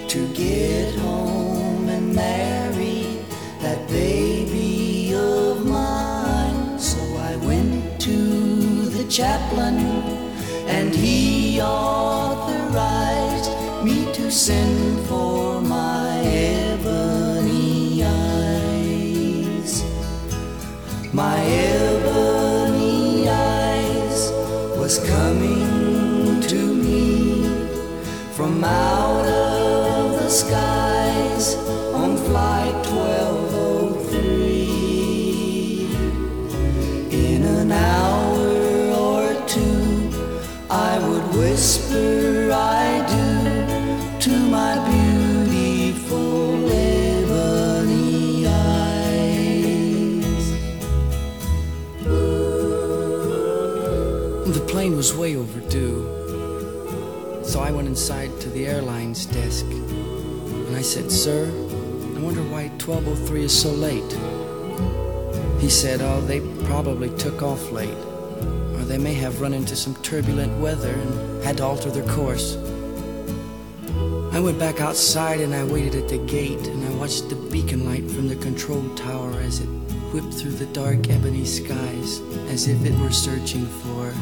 to get home and marry that baby of mine. So I went to the chaplain and he authorized me to send for my ebony eyes. My ebony eyes was coming to me from out of the skies on flight 1203. In an hour or two I would whisper I do to my beautiful ebony eyes. The plane was way overdue, so I went inside to the airline's desk and I said, "Sir, I wonder why 1203 is so late." He said, "Oh, they probably took off late, or they may have run into some turbulent weather and had to alter their course." I went back outside and I waited at the gate and I watched the beacon light from the control tower as it whipped through the dark ebony skies as if it were searching for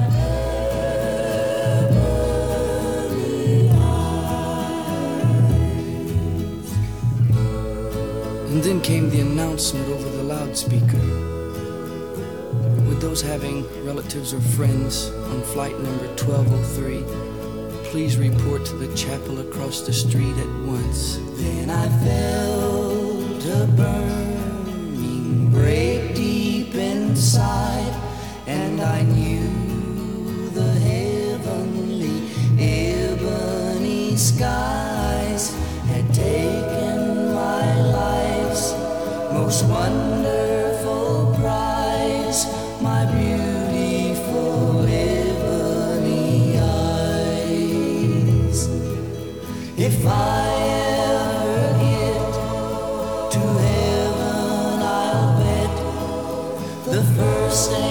And then came the announcement over the loudspeaker. With those having relatives or friends on flight number 1203, please report to the chapel across the street at once. Then I felt a burning break deep inside, and I knew the heavenly ebony skies had taken my life's most wonderful prize, my beautiful ebony eyes. If I ever get to heaven, I'll bet the first